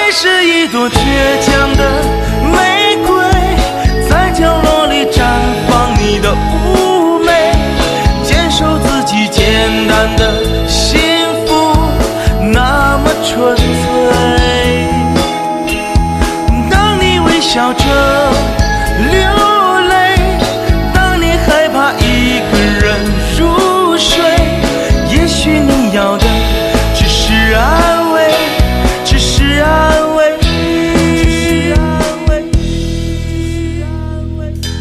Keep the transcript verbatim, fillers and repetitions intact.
会是一朵倔强的玫瑰，在角落里绽放你的妩媚，坚守自己简单的幸福，那么纯粹。当你微笑着流